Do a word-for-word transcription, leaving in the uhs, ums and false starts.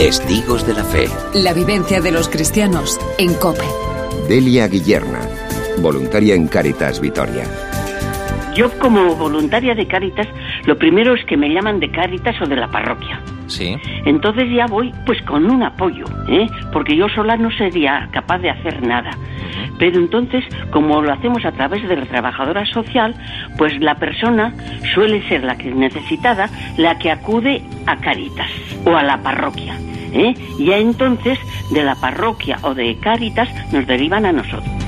Testigos de la Fe. La vivencia de los cristianos en COPE. Delia Guillerna, voluntaria en Cáritas Vitoria. Yo, como voluntaria de Cáritas, lo primero es que me llaman de Cáritas o de la parroquia. Sí. Entonces ya voy pues con un apoyo, ¿eh? Porque yo sola no sería capaz de hacer nada. Uh-huh. Pero entonces, como lo hacemos a través de la trabajadora social, pues la persona suele ser la que es necesitada, la que acude a Cáritas o a la parroquia, ¿eh? Y ya entonces de la parroquia o de Cáritas nos derivan a nosotros.